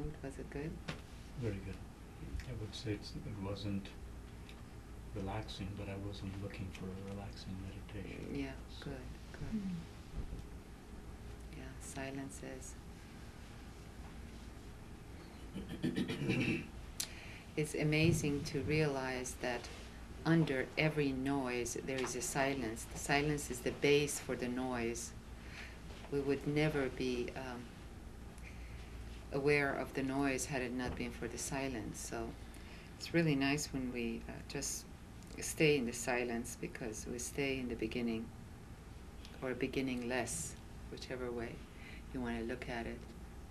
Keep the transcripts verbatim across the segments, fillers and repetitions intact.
felt? Was it good? Very good. I would say it's, it wasn't relaxing, but I wasn't looking for a relaxing meditation. Yeah, So good, good. Mm. Yeah, silence is. It's amazing to realize that under every noise there is a silence. The silence is the base for the noise. We would never be um, aware of the noise had it not been for the silence. So it's really nice when we uh, just stay in the silence, because we stay in the beginning, or beginningless, whichever way you want to look at it.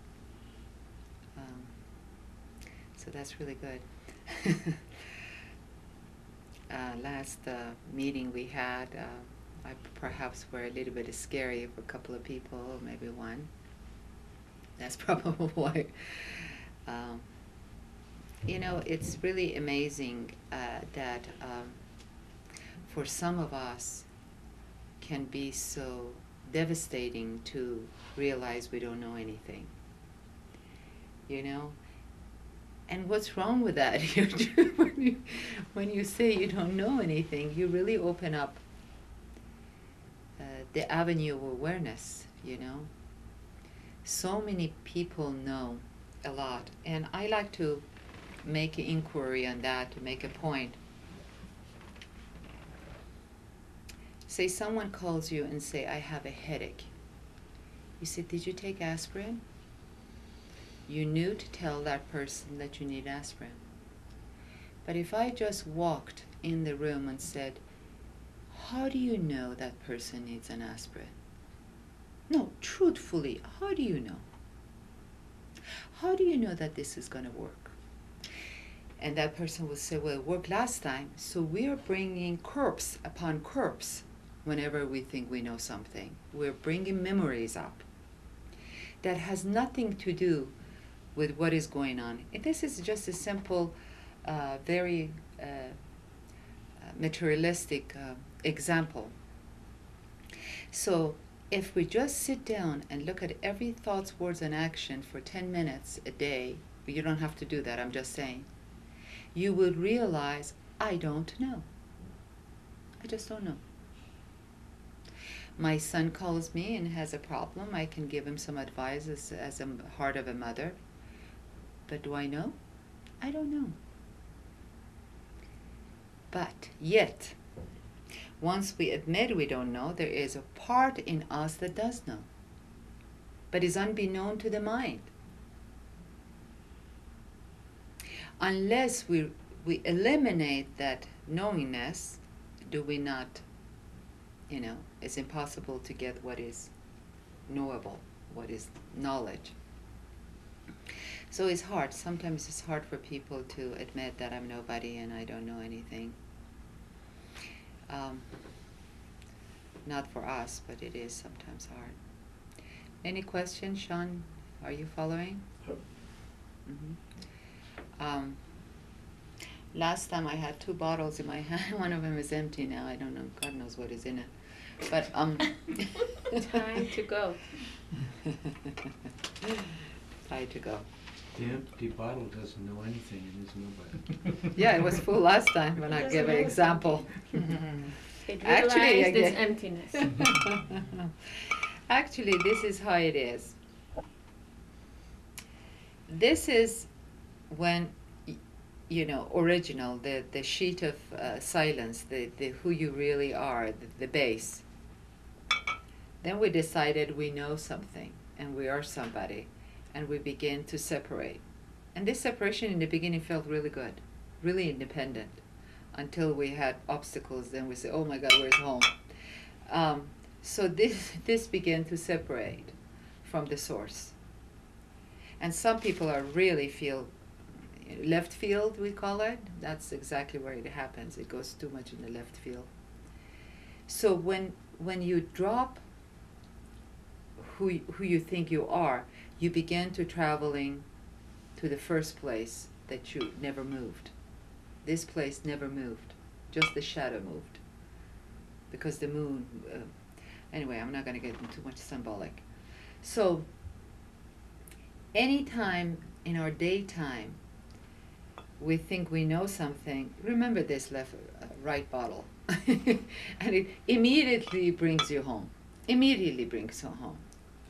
Um, so that's really good. uh, last uh, meeting we had, uh, I perhaps were a little bit scary for a couple of people, maybe one. That's probably why. Um, you know, it's really amazing uh, that um, for some of us can be so devastating to realize we don't know anything. You know? And what's wrong with that? when, you, when you say you don't know anything, you really open up uh, the avenue of awareness, you know? So many people know a lot, and I like to make an inquiry on that, to make a point. Say someone calls you and say, I have a headache. You say, did you take aspirin? You knew to tell that person that you need aspirin. But if I just walked in the room and said, how do you know that person needs an aspirin? No, truthfully, how do you know? How do you know that this is going to work? And that person will say, well, it worked last time. So we are bringing corpse upon corpse whenever we think we know something. We're bringing memories up. That has nothing to do with what is going on. And this is just a simple, uh, very uh, materialistic uh, example. So if we just sit down and look at every thoughts, words, and action for ten minutes a day, but you don't have to do that, I'm just saying, you would realize, I don't know. I just don't know. My son calls me and has a problem. I can give him some advice as, as a heart of a mother. But do I know? I don't know. But yet, once we admit we don't know, there is a part in us that does know, but is unbeknown to the mind. Unless we, we eliminate that knowingness, do we not, you know, it's impossible to get what is knowable, what is knowledge. So it's hard. Sometimes it's hard for people to admit that I'm nobody and I don't know anything. Um, not for us, but it is sometimes hard. Any questions, Sean? Are you following? Mm-hmm. Um, last time I had two bottles in my hand. One of them is empty now. I don't know. God knows what is in it. But um, time to go. Time to go. The empty bottle doesn't know anything and is nobody. Yeah, it was full last time when I Doesn't gave an know example. It Actually, I realized this get- emptiness. Actually, this is how it is. This is when, y- you know, original, the, the sheet of uh, silence, the, the who you really are, the, the base. Then we decided we know something and we are somebody, and we begin to separate. And this separation in the beginning felt really good, really independent, until we had obstacles. Then we say, oh my God, where's home? Um, so this, this began to separate from the source. And some people are really feel left field, we call it. That's exactly where it happens. It goes too much in the left field. So when when you drop who y- who you think you are, you begin to traveling to the first place that you never moved. This place never moved. Just the shadow moved. Because the moon. Uh, anyway, I'm not going to get into too much symbolic. So anytime in our daytime we think we know something, remember this left, uh, right bottle. And it immediately brings you home. Immediately brings you home.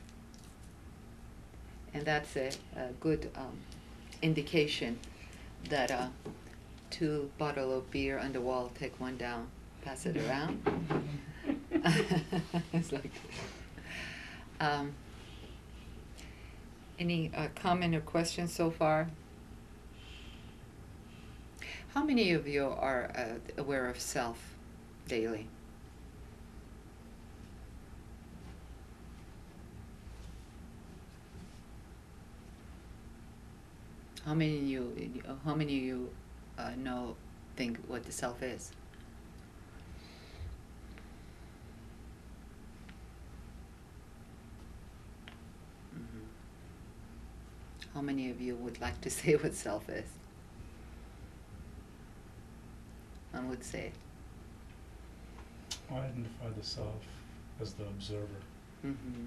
And that's a, a good um, indication that uh, two bottle of beer on the wall, take one down, pass it around. It's like um, any uh, comment or questions so far? How many of you are uh, aware of self daily? How many of you? How many of you uh, know think what the self is? Mhm. How many of you would like to say what self is? One would say. I identify the self as the observer, Mm-hmm.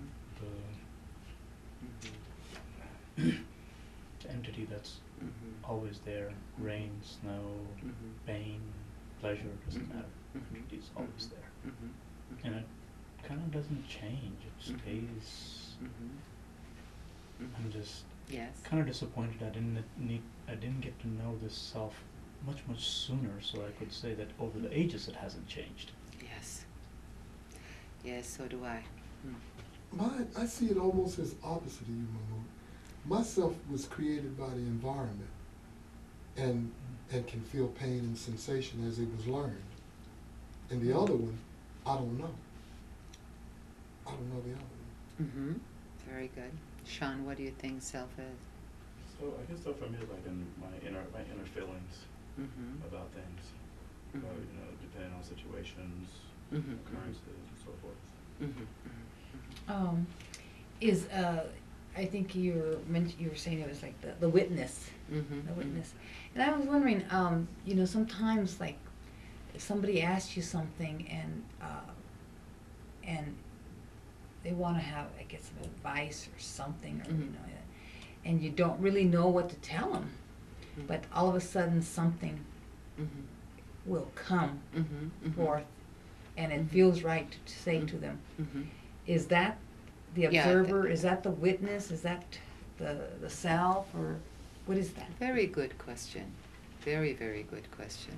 the Mm-hmm. entity that's Mm-hmm. always there. Rain, snow, Mm-hmm. pain, pleasure, doesn't Mhm. matter. Mhm. It's always Mhm. there. Mhm. And it kind of doesn't change. It Mhm. stays. Mhm. I'm Mhm. just Yes. kind of disappointed I didn't need, I didn't get to know this self much, much sooner, so I could say that over the ages it hasn't changed. Yes. Yes, so do I. Mm. Mine, I see it almost as opposite of you, Mahmood. Myself was created by the environment and and can feel pain and sensation as it was learned. And the other one, I don't know. I don't know the other one. Mm-hmm. Very good. Sean, what do you think self is? So I guess stuff for me is like in my inner my inner feelings Mm-hmm. about things, Mhm. about, you know, depending on situations, Mhm. occurrences, and so forth. Mm-hmm. Um, is, uh, I think you were mention, you were saying it was like the, the witness, Mm-hmm. the witness. And I was wondering, um, you know, sometimes like if somebody asks you something and, uh, and they wanna have, I guess, some advice or something, or, you Mhm. know, and you don't really know what to tell them, Mhm. but all of a sudden something Mm-hmm. will come Mm-hmm. Mm-hmm. forth and it Mhm. feels right to, to say to Mhm. them. Mm-hmm. Is that the Yeah, th- observer? Is that the witness? Is that the, the self? Or what is that? Very good question. Very, very good question.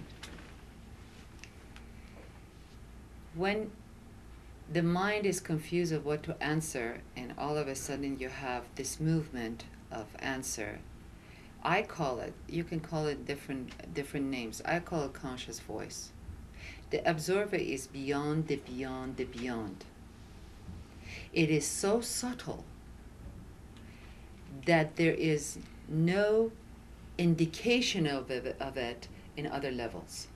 When the mind is confused of what to answer, and all of a sudden you have this movement of answer, I call it, you can call it different different names. I call it conscious voice. The observer is beyond the beyond the beyond. It is so subtle that there is no indication of it, of it in other levels.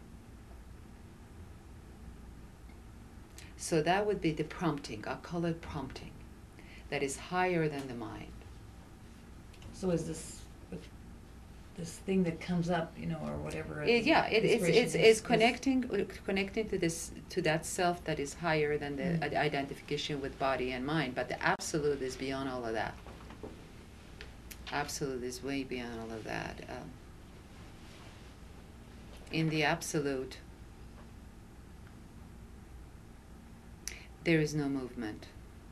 So that would be the prompting. I'll call it prompting. That is higher than the mind. So is this this thing that comes up, you know, or whatever? It, yeah, it, it's inspiration it's is- it's is- connecting uh, connecting to this to that self that is higher than the Mm. i- identification with body and mind. But the absolute is beyond all of that. Absolute is way beyond all of that. Um, in the absolute, there is no movement.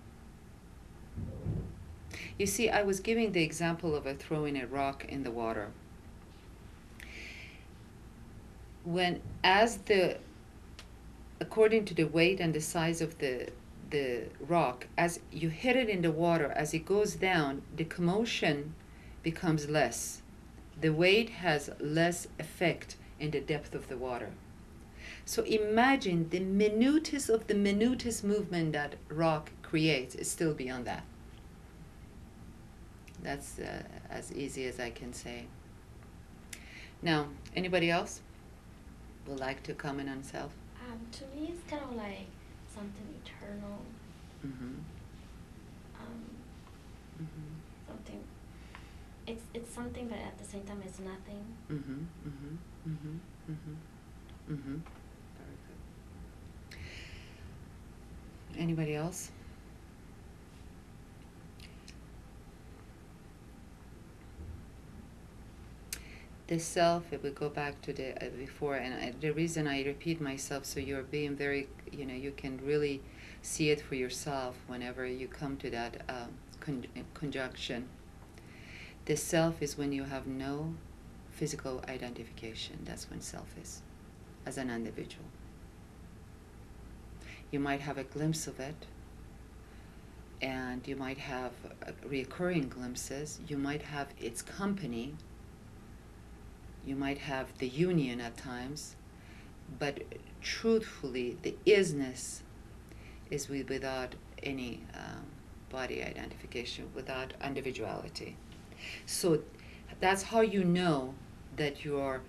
You see, I was giving the example of a throwing a rock in the water. When, as the, according to the weight and the size of the the rock, as you hit it in the water, as it goes down, the commotion becomes less. The weight has less effect in the depth of the water. So imagine the minutest of the minutest movement that rock creates is still beyond that. That's uh, as easy as I can say. Now, anybody else would like to comment on self? Um, to me, it's kind of like something eternal, Mm-hmm. um, Mm-hmm. something. It's it's something, but at the same time, it's nothing. Mm-hmm. Mm-hmm. Mm-hmm. Mm-hmm. Mm-hmm. Very good. Anybody else? The self, if we go back to the uh, before, and I, the reason I repeat myself, so you're being very, you know, you can really see it for yourself whenever you come to that uh, con- conjunction. The self is when you have no physical identification. That's when self is, as an individual. You might have a glimpse of it, and you might have uh, recurring glimpses. You might have its company. You might have the union at times, but truthfully, the isness is with, without any um, body identification, without individuality. So that's how you know that you are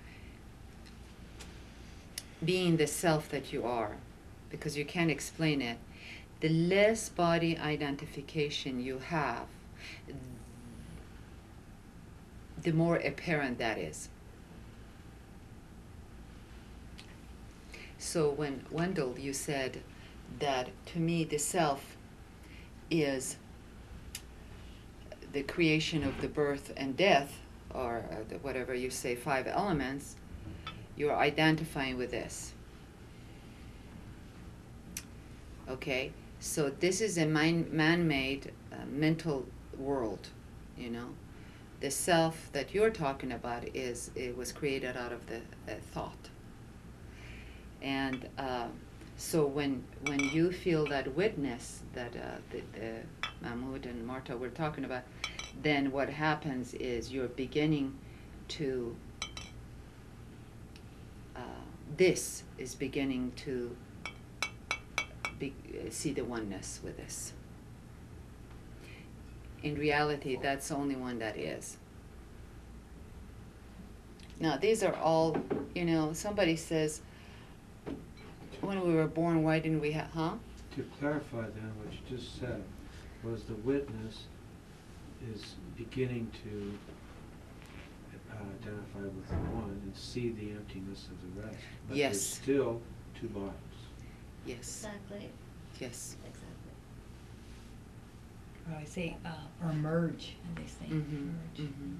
being the self that you are, because you can't explain it. The less body identification you have, the more apparent that is. So when Wendell, you said that to me the self is the creation of the birth and death, or uh, the, whatever you say, five elements, you're identifying with this. Okay, so this is a mind, man-made uh, mental world, you know. The self that you're talking about is, it was created out of the uh, thought. And uh, so when when you feel that witness that uh, the, the Mahmoud and Marta were talking about, then what happens is you're beginning to, uh, this is beginning to be, uh, see the oneness with this. In reality, that's the only one that is. Now, these are all, you know, somebody says, when we were born, why didn't we have, huh? To clarify then, what you just said was the witness is beginning to uh, identify with the one and see the emptiness of the rest. But Yes. there's still two bodies. Yes, Exactly. yes. Exactly. Or I say, uh, or merge, and they say Mhm, merge. mhm.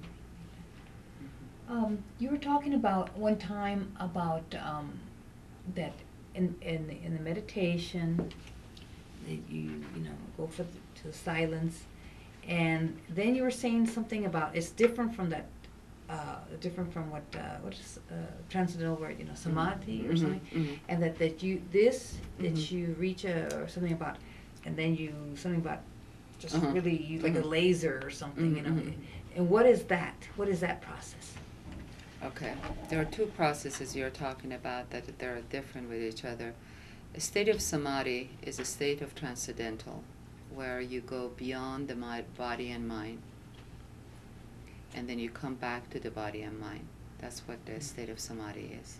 Um, you were talking about one time about um, that in in the, in the meditation that you you know go for the, to the silence, and then you were saying something about it's different from that, uh, different from what uh, what is uh, transcendental word, you know, samadhi or Mhm, something, mhm. and that that you this that Mhm. you reach a or something about, and then you something about just Uh-huh. really you, like Mhm. a laser or something, you know, Mhm, mhm. and what is that? What is that process? Okay, there are two processes you're talking about that that are different with each other. A state of samadhi is a state of transcendental, where you go beyond the mi- body and mind, and then you come back to the body and mind. That's what the state of samadhi is.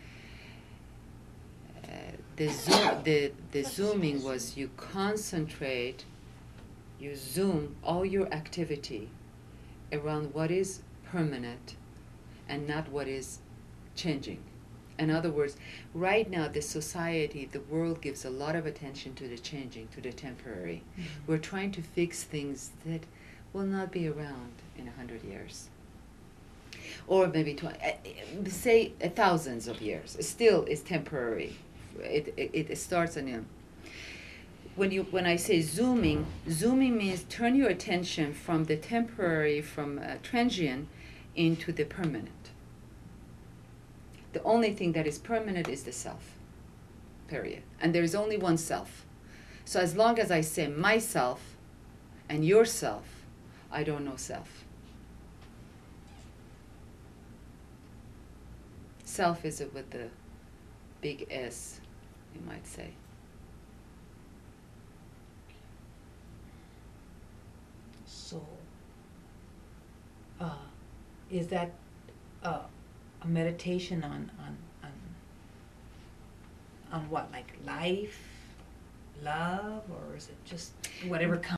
Uh, the zoom, the the zooming was you concentrate, you zoom all your activity around what is permanent and not what is changing. In other words, right now the society, the world gives a lot of attention to the changing, to the temporary. Mhm. We're trying to fix things that will not be around in a hundred years. Or maybe twenty, uh, say uh, thousands of years. It still is temporary. It, it, it starts anew. When you when I say zooming, zooming means turn your attention from the temporary, from uh, transient, into the permanent. The only thing that is permanent is the self, period. And there is only one self. So as long as I say myself and yourself, I don't know self. Self is it with the big S, you might say. So, uh, is that uh, a meditation on, on, on, on what, like life, love, or is it just whatever comes?